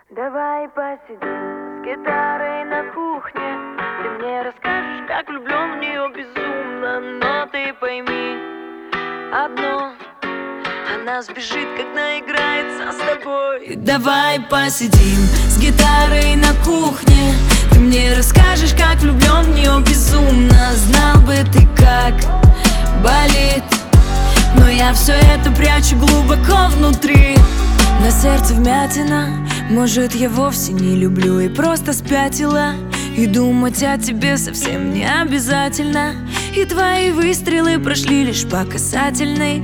Давай посидим с гитарой на кухне. Ты мне расскажешь, как влюблен в нее безумно. Но ты пойми одно: она сбежит, как наиграется с тобой. Давай посидим с гитарой на кухне. Ты мне расскажешь, как влюблен в нее безумно. Знал бы ты, как болит, но я все это прячу глубоко внутри. На сердце вмятина, может, я вовсе не люблю и просто спятила. И думать о тебе совсем не обязательно. И твои выстрелы прошли лишь по касательной.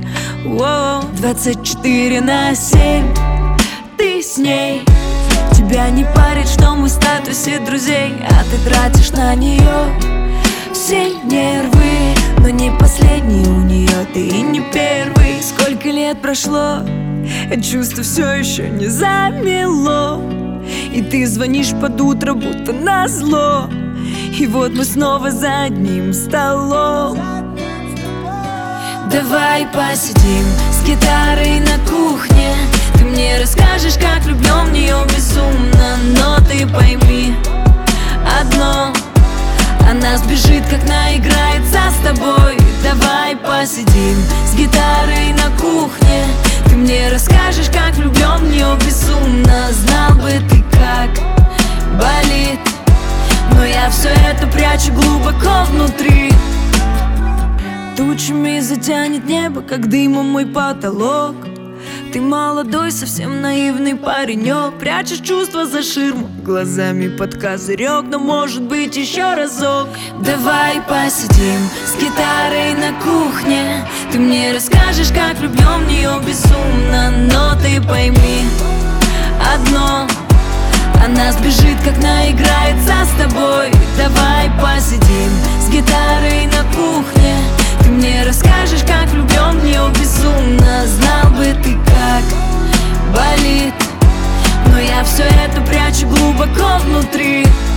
24/7 ты с ней. Тебя не парит, что мы в статусе друзей, а ты тратишь на нее все нервы. Но не последний у нее, ты и не первый. Сколько лет прошло, чувство все еще не замело. И ты звонишь под утро, будто назло. И вот мы снова за одним столом. Давай посидим с гитарой на кухне. Ты мне расскажешь, как влюблен в нее безумно. Но ты пойми одно: она сбежит, как наиграется с тобой. Давай посидим с гитарой на кухне. Ты мне расскажешь, как влюблен в нее безумно. Знал бы ты, как болит, но я все это прячу глубоко внутри. Тучами затянет небо, как дымом мой потолок. Ты молодой, совсем наивный паренек. Прячешь чувства за ширму, глазами под козырек. Но может быть еще разок. Давай посидим с гитарой на кухне. Ты мне расскажешь, как влюблен в нее безумно. Но ты пойми одно: она сбежит, как наиграется с тобой. Давай посидим с гитарой на кухне. Ты мне расскажешь, как влюблен в нее безумно. Знал бы ты, как болит, но я все это прячу глубоко внутри.